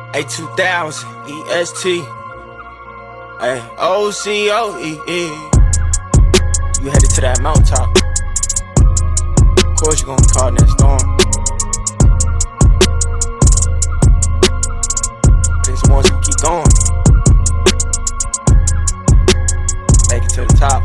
A2000 EST. Hey, OCOE. You headed to that mountaintop. Of course, you're gonna be caught in that storm. But it's once you keep going, make it to the top.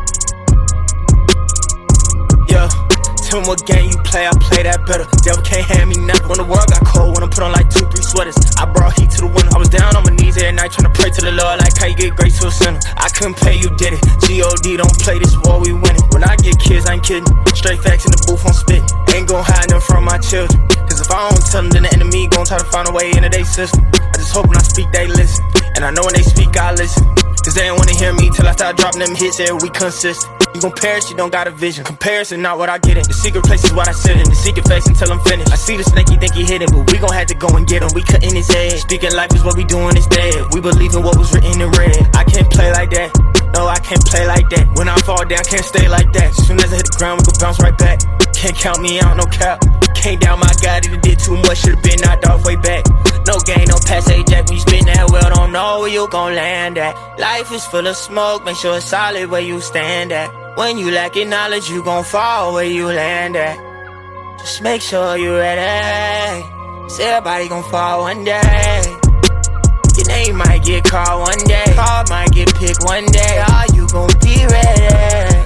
Yeah. Tell me what game you play, I play that better. Devil can't hand me nothing. When the world got cold, when I put on like 2-3 sweaters, I brought heat to the winter. I was down on my knees every night trying to pray to the Lord, like how you get grace to a sinner. I couldn't pay, you did it. G.O.D. don't play this war, we winning. When I get kids, I ain't kidding. Straight facts in the booth, I'm spitting. Ain't gon' hide them from my children. Cause if I don't tell them, then the enemy gon' try to find a way into their system. I just hope when I speak, they listen. And I know when they speak, I listen. Cause they ain't wanna hear me till I start dropping them hits every week consistent. You gon' perish, you don't got a vision. Comparison, not what I get in. The secret place is what I sit in. The secret face until I'm finished. I see the snake, you think he hit it, but we gon' have to go and get him. We cutting his head. Speaking life is what we doing instead. We believe in what was written in red. I can't play like that. No, I can't play like that. When I fall down, can't stay like that. As soon as I hit the ground, we gon' bounce right back. Can't count me out, no cap. Can't down my God, he did too much, should've been knocked off way back. No gain, no pass, Jack. When you spin that well, don't know where you gon' land at. Life is full of smoke, make sure it's solid where you stand at. When you lacking knowledge, you gon' fall where you land at. Just make sure you ready. Cause everybody gon' fall one day. Your name might get called one day. Call might get picked one day. Are you gon' be ready?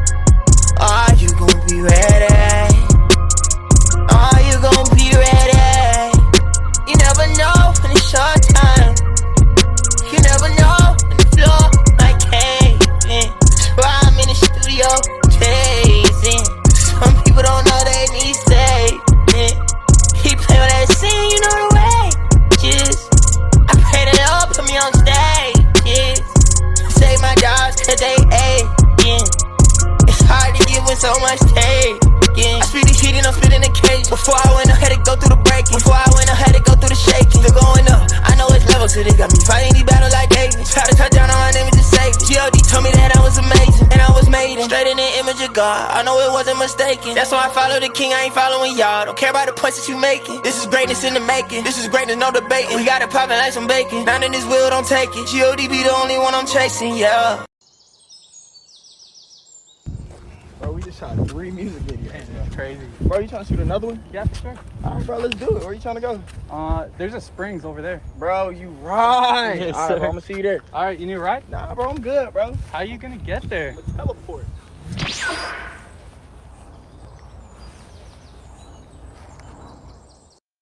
Are you gon' be ready? Are you gon' be ready? You never know in a short time. You never know when the floor might cave in. That's why I'm in the studio chasing. Some people don't know they need saving. He play with that scene, you know the way. Just I pray that they'll put me on stage. Yes. Save my dogs cause they aching. It's hard to give with so much taking. I speak the heat and I'm spitting the cage. Before I went, I had to go through the breaking. Before I went, I had to go through the shaking. Still going up, I know it's level, so they got me fighting these battles like David. Try to touch down on my name and just save it. G.O.D. told me that I was amazing, and I was made in straight in the image of God. I know it wasn't mistaken. That's why I follow the king, I ain't following y'all. Don't care about the points that you making. This is greatness in the making. This is greatness, no debating. We got it poppin' like some bacon. Down in this wheel, don't take it. G.O.D. be the only one I'm chasing, yeah. Bro, we just shot 3 music videos. Man, that's crazy. Bro, you trying to shoot another one? Yeah, for sure. Alright, bro, let's do it. Where you trying to go? There's a Springs over there. Bro, you right. Yes, Alright, sir. bro, I'm gonna see you there. All right, you need a ride? Nah, bro, I'm good, bro. How you gonna get there? Teleport.